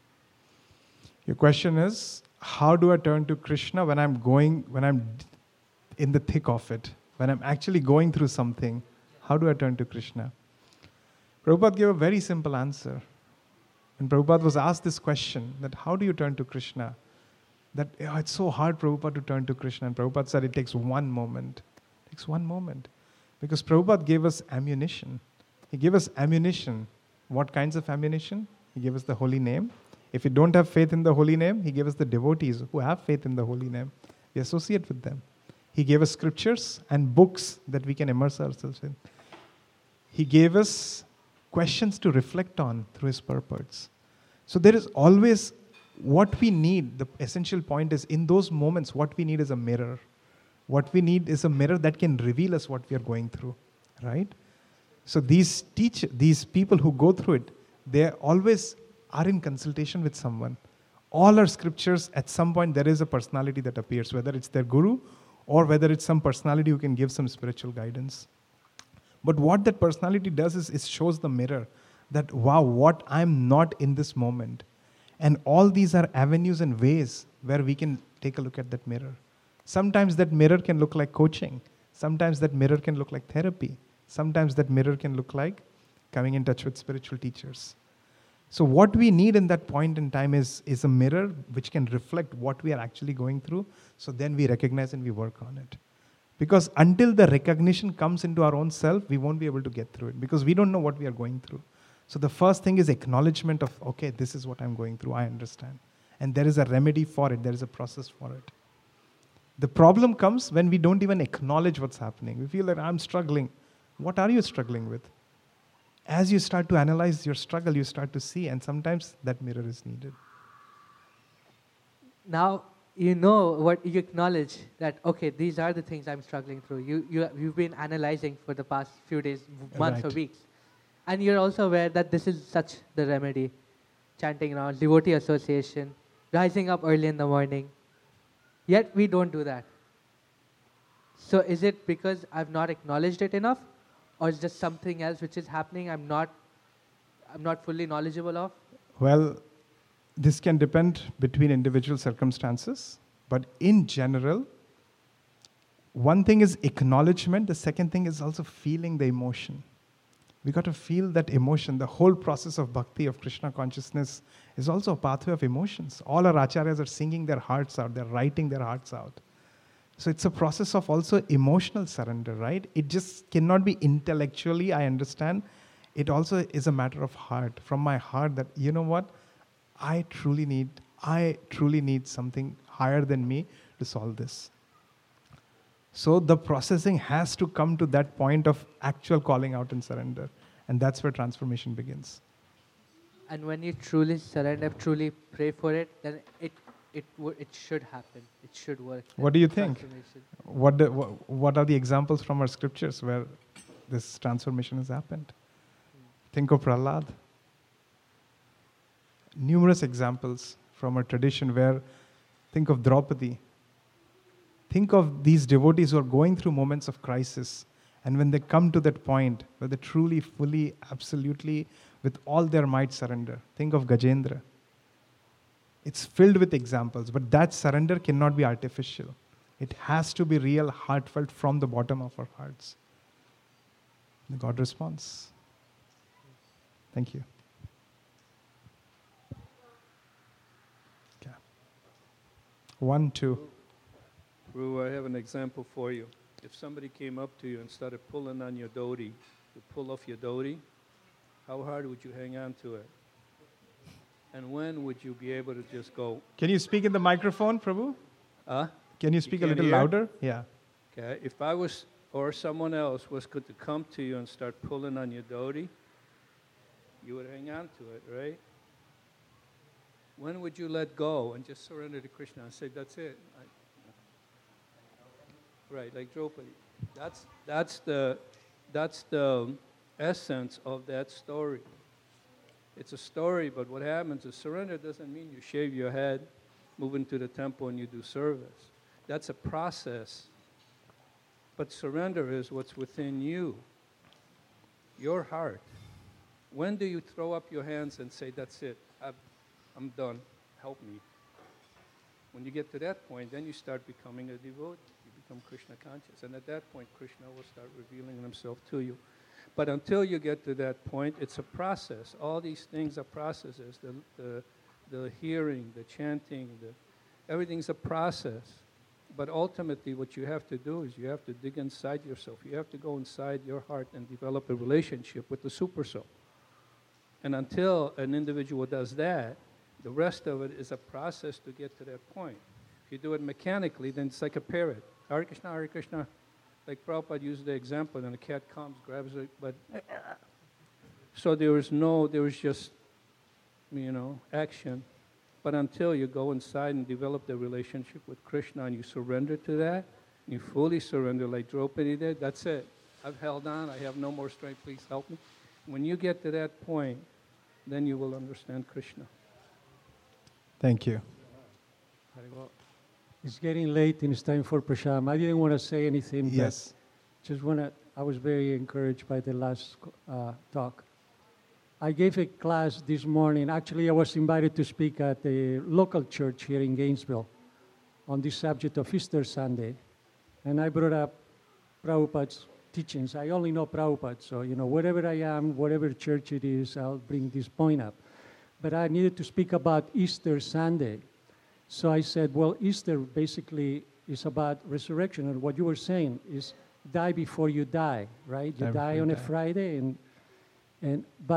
Your question is, how do I turn to Krishna when I'm going, when I'm d- in the thick of it? When I'm actually going through something, how do I turn to Krishna? Prabhupada gave a very simple answer. When Prabhupada was asked this question, that how do you turn to Krishna? That "Oh, it's so hard, Prabhupada, to turn to Krishna." And Prabhupada said it takes one moment. It takes one moment. Because Prabhupada gave us ammunition. He gave us ammunition. What kinds of ammunition? He gave us the holy name. If we don't have faith in the holy name, he gave us the devotees who have faith in the holy name. We associate with them. He gave us scriptures and books that we can immerse ourselves in. He gave us questions to reflect on through his purports. So there is always what we need. The essential point is in those moments, what we need is a mirror. What we need is a mirror that can reveal us what we are going through, right? So these teach these people who go through it, they always are in consultation with someone. All our scriptures, at some point, there is a personality that appears, whether it's their guru or whether it's some personality who can give some spiritual guidance. But what that personality does is it shows the mirror that, wow, what I'm not in this moment. And all these are avenues and ways where we can take a look at that mirror. Sometimes that mirror can look like coaching. Sometimes that mirror can look like therapy. Sometimes that mirror can look like coming in touch with spiritual teachers. So what we need in that point in time is, is a mirror which can reflect what we are actually going through. So then we recognize and we work on it. Because until the recognition comes into our own self, we won't be able to get through it. Because we don't know what we are going through. So the first thing is acknowledgement of, okay, this is what I'm going through, I understand. And there is a remedy for it, there is a process for it. The problem comes when we don't even acknowledge what's happening. We feel that I'm struggling. What are you struggling with? As you start to analyze your struggle, you start to see, and sometimes that mirror is needed. Now you know what you acknowledge that, okay, these are the things I'm struggling through. You, you, you've been analyzing for the past few days, months Right. or weeks. And you're also aware that this is such the remedy. Chanting around, devotee association, rising up early in the morning. Yet we don't do that. So is it because I've not acknowledged it enough? Or is just something else which is happening I'm not, I'm not fully knowledgeable of? Well, this can depend between individual circumstances, but in general, one thing is acknowledgement, the second thing is also feeling the emotion. We got to feel that emotion. The whole process of bhakti, of Krishna consciousness, is also a pathway of emotions. All our acharyas are singing their hearts out, they're writing their hearts out. So it's a process of also emotional surrender, right? It just cannot be intellectually, I understand. It also is a matter of heart, from my heart, that, you know what, I truly need, I truly need something higher than me to solve this. So the processing has to come to that point of actual calling out and surrender. And that's where transformation begins. And when you truly surrender, truly pray for it, then it it w- it should happen. It should work. What do you think? Transformation. What, the, wha- what are the examples from our scriptures where this transformation has happened? Think of Prahlad. Numerous examples from our tradition where, think of Draupadi. Think of these devotees who are going through moments of crisis, and when they come to that point where they truly, fully, absolutely, with all their might surrender. Think of Gajendra. It's filled with examples, but that surrender cannot be artificial. It has to be real, heartfelt from the bottom of our hearts. And God responds. Thank you. Okay. One, two. Ru, I have an example for you. If somebody came up to you and started pulling on your dhoti, to pull off your dhoti, how hard would you hang on to it? And when would you be able to just go, Can you speak in the microphone, Prabhu? huh? Can you speak a can't little hear? louder? Yeah. Okay, if I was, or someone else was good to come to you and start pulling on your dhoti, you would hang on to it, right? When would you let go and just surrender to Krishna and say, that's it? I, right, like Draupadi. That's, that's, the, that's the essence of that story. It's a story, but what happens is surrender doesn't mean you shave your head, move into the temple, and you do service. That's a process. But surrender is what's within you, your heart. When do you throw up your hands and say, that's it, I've, I'm done, help me? When you get to that point, then you start becoming a devotee. You become Krishna conscious. And at that point, Krishna will start revealing himself to you. But until you get to that point, it's a process. All these things are processes. The, the, the hearing, the chanting, the, everything's a process. But ultimately, what you have to do is you have to dig inside yourself. You have to go inside your heart and develop a relationship with the Super Soul. And until an individual does that, the rest of it is a process to get to that point. If you do it mechanically, then it's like a parrot. Hare Krishna, Hare Krishna. Like Prabhupada used the example, and the cat comes, grabs it, but... So there was no, there was just, you know, action. But until you go inside and develop the relationship with Krishna and you surrender to that, you fully surrender like Draupadi did, that's it. I've held on, I have no more strength, please help me. When you get to that point, then you will understand Krishna. Thank you. Well, it's getting late and it's time for prasham. I didn't want to say anything, Yes. but just want to, I was very encouraged by the last uh, talk. I gave a class this morning. Actually, I was invited to speak at a local church here in Gainesville on the subject of Easter Sunday. And I brought up Prabhupada's teachings. I only know Prabhupada, so, you know, wherever I am, whatever church it is, I'll bring this point up. But I needed to speak about Easter Sunday. So I said, well, Easter basically is about resurrection. And what you were saying is die before you die, right? You Die die before on you a die. Friday, and, and but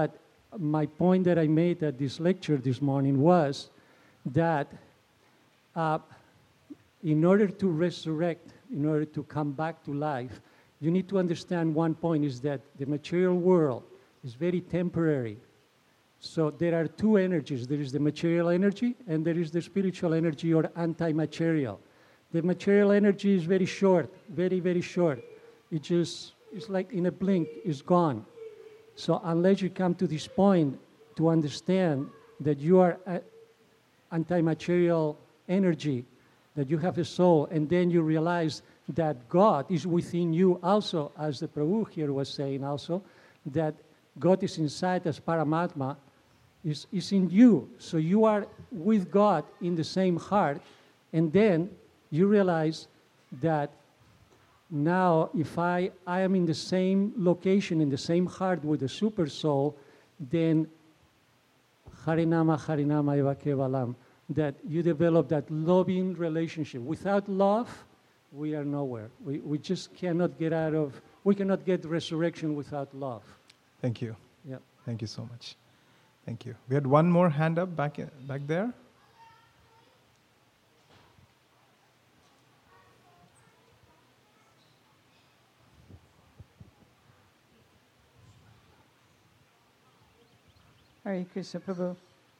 my point that I made at this lecture this morning was that uh, in order to resurrect, in order to come back to life, you need to understand one point is that the material world is very temporary. So there are two energies. There is the material energy and there is the spiritual energy or anti-material. The material energy is very short, very, very short. It just, it's like in a blink, it's gone. So unless you come to this point to understand that you are a anti-material energy, that you have a soul, and then you realize that God is within you also, as the Prabhu here was saying also, that God is inside as Paramatma, is, is in you. So you are with God in the same heart, and then you realize that now if I, I am in the same location, in the same heart with the super soul, then Harinama Harinama Eva Kevalam, that you develop that loving relationship. Without love, we are nowhere. We, we just cannot get out of, we cannot get resurrection without love. Thank you. Yeah. Thank you so much. Thank you. We had one more hand up back, back there. Hare Krishna Prabhu.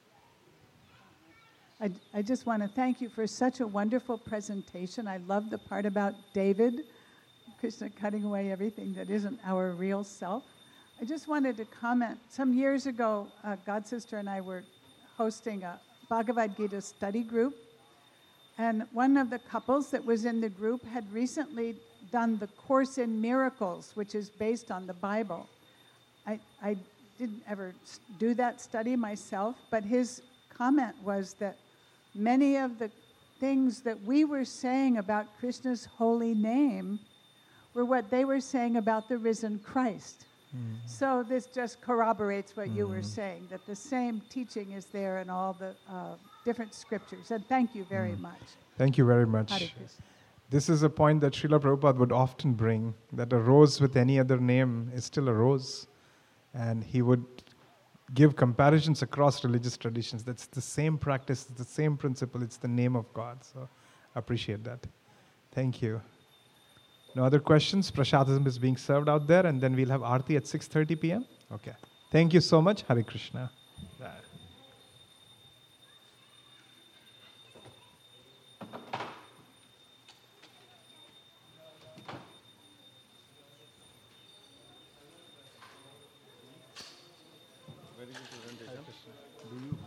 I, I just want to thank you for such a wonderful presentation. I love the part about David, Krishna cutting away everything that isn't our real self. I just wanted to comment. Some years ago, uh, God Sister and I were hosting a Bhagavad Gita study group. And one of the couples that was in the group had recently done the Course in Miracles, which is based on the Bible. I, I didn't ever do that study myself, but his comment was that many of the things that we were saying about Krishna's holy name were what they were saying about the risen Christ. Mm. So this just corroborates what mm. you were saying, that the same teaching is there in all the uh, different scriptures. And thank you very mm. much. Thank you very much. This is a point that Srila Prabhupada would often bring, that a rose with any other name is still a rose. And he would give comparisons across religious traditions. That's the same practice, it's the same principle, it's the name of God. So I appreciate that. Thank you. No other questions? Prasadam is being served out there, and then we'll have Aarti at six thirty p.m. Okay. Thank you so much. Hare Krishna. Bye. Very good presentation. Do you